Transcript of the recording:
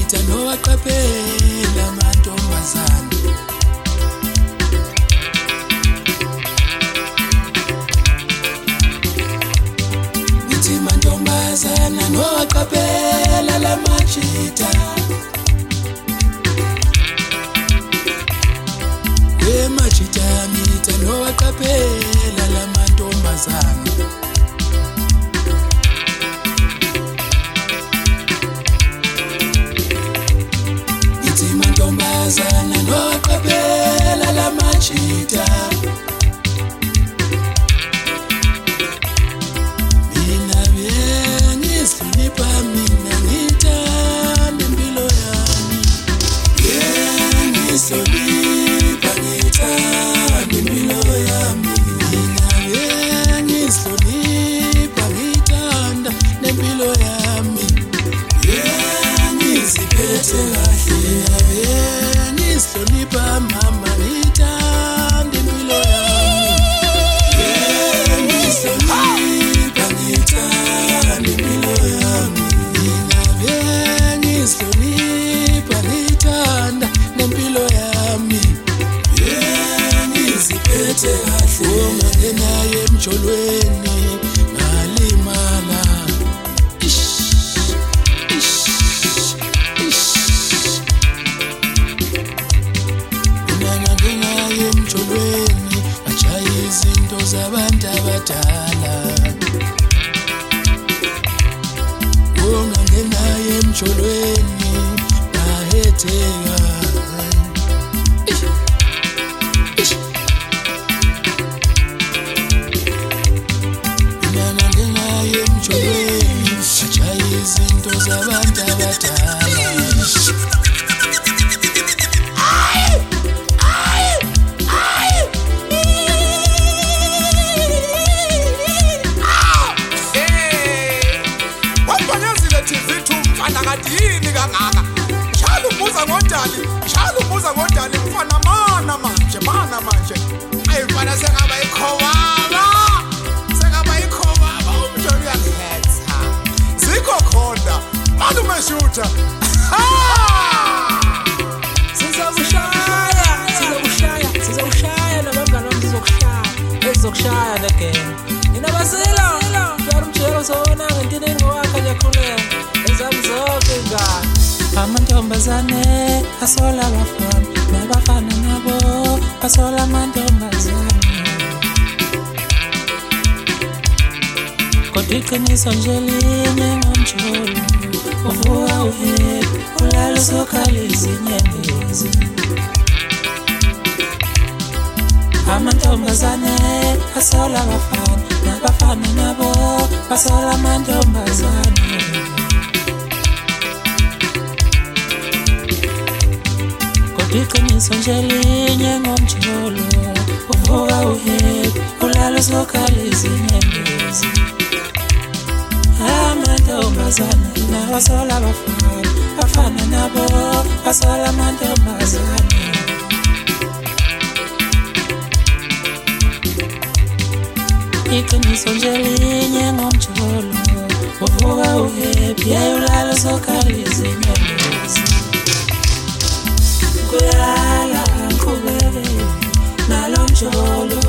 mita nowaqaphela amantombazane. Ngithi mantombazana nowaqaphela lamajita. Majita mita nowaqaphela lamantombazane. Ngithi mantombazana nowaqaphela lamajita. Mina bengihlonipha, mina ngithanda impilo yami. Bengihlonipha, ngithanda impilo yami. Mina bengihlonipha, ngithanda nempilo yami. Bengiziphethe kahle, bengihlonipha mama, ngithanda impilo yami. Bengihlonipha, ngithanda impilo yami. Mina bengihlonipha, ngithanda nempilo yami. Bengiziphethe kahle, ungangena emjolweni ngalimala. Ungangena emjolweni ajaya izinto zabantu abadala. Ungangena emjolweni bahetheka. Izinto zabantu abadala. Wabanyazile TV mfana ngathi yini kangaka? Shalo ubuza ngodali mfana mana manje. Ayi mfana sengaba ikhowaba. Umjoli uyangihetha. Zikho khona. Malume shooter. Sizokushaya nabangani bami sizokushaya again. Inabasela umjelo uzona ngentini engowakha ngiyakhuleka. Ezami zonke ingane. Amantombazane asola abafana, nabafana nabo basola amantombazane. Kodwa iqiniso nje linye ngomjolo, uvuka uhead ulala usokhala izinyembezi. Amantombazane asola abafana, nabafana nabo basola amantombazane. Kodwa iqiniso nje linye ngomjolo, uvuka uhead ulala usokhala izinyembezi. Amantombazane nabasola abafana, bafana nabo basola amantombazane. Iqiniso nje linye ngomjolo, uvuka uhappy ulala usokhala izinyembezi. Kuyala ngiqhubeke nalo mjolo.